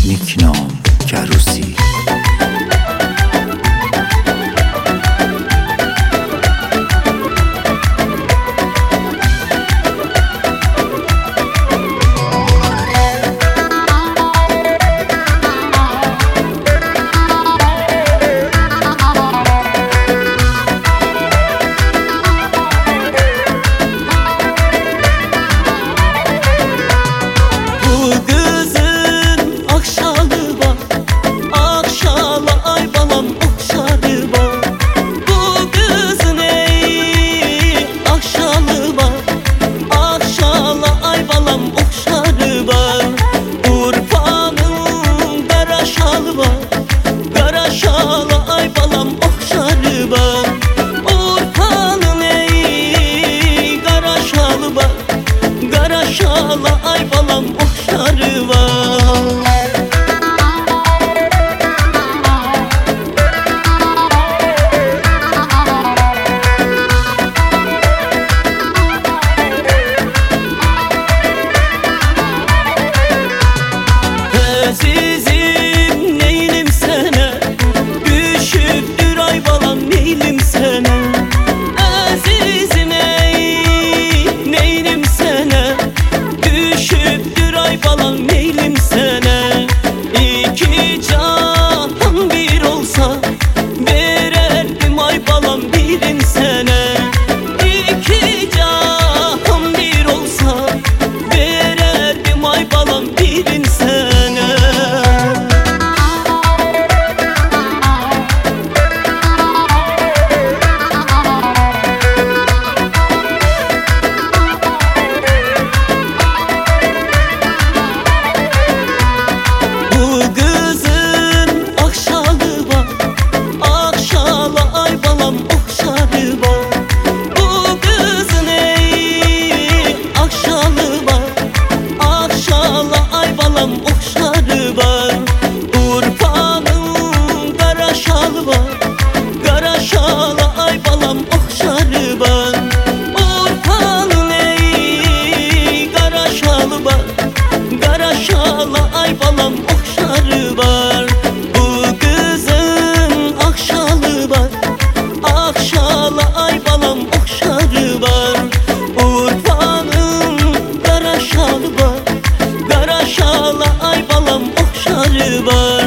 نیکنام کروسی. Şala ay balam oxşarı var. Azizim neylim sana, düşüptür ay balam neylim sana. Azizim ey neylim sana, düşüptür ay balam neylim sana. İki cahan bir olsa vererdim ay balam birin sana. İki cahan bir olsa vererdim ay balam birin sana. Oxşarı var, Urfanın qara şalı var. Qara şalı ay balam oxşarı var. Urfanın ey qara şalı var. Qara şalı ay balam oxşarı var. Bu kızın akşalı var. Akşalı ay balam oxşarı var. Urfanın qara şalı var. Qara şalı ay balam oxşarı var.